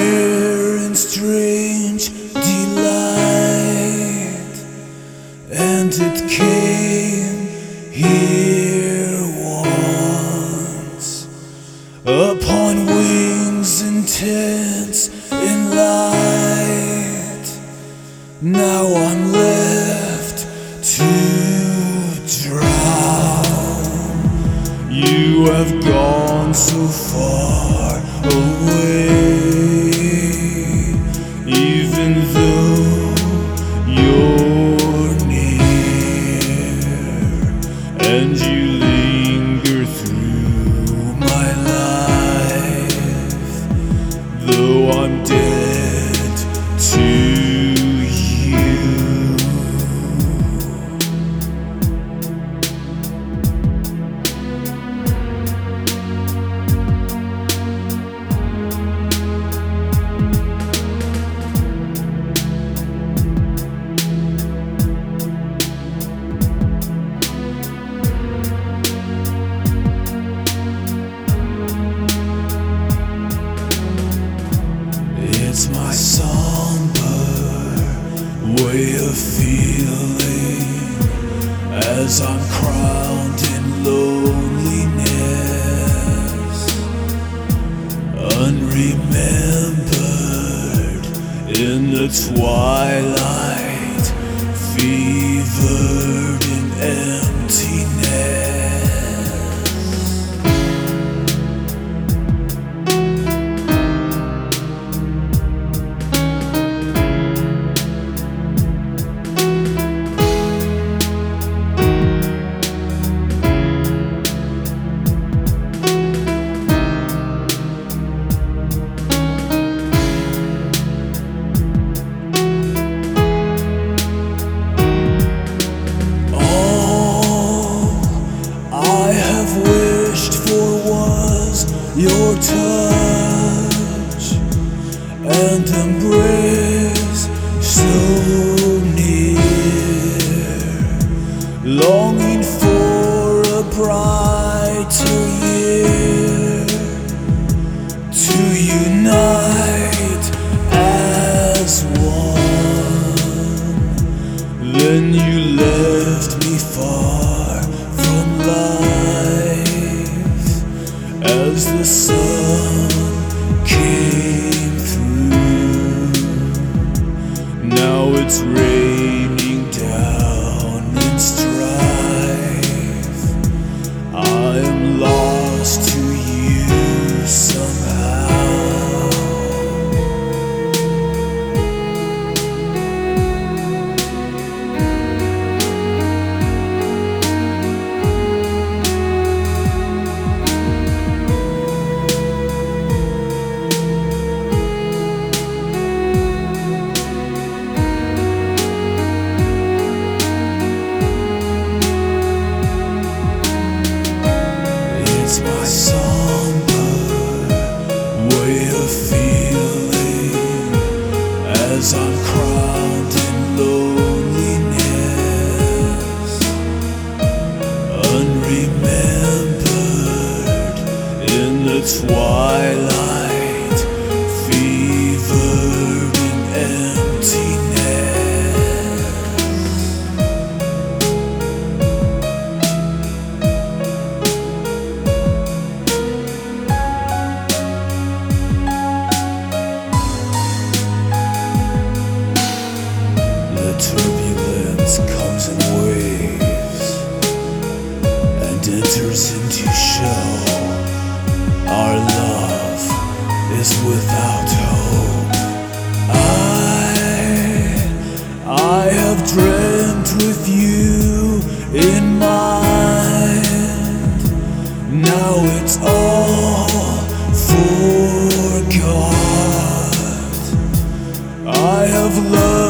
rare and strange delight, and it came here once upon wings intense in light. Now I'm left to drown. You have gone so far away, even though you're near, and you linger through my life, though I'm dead to you. It's my somber way of feeling as I'm crowned in loneliness, unremembered in the twilight, fevered in emptiness. Your touch and embrace so near, longing for a brighter year to unite as one. Then you left me far from life as the sun came through. Now it's raining down in strife. I am lost to you somehow. It's my somber way of feeling as I'm crowned in loneliness, unremembered in the twilight, fevered in emptiness. Turbulence comes in waves and enters into show. Our love is without hope. I have dreamt with you in mind. Now it's all forgot. I have loved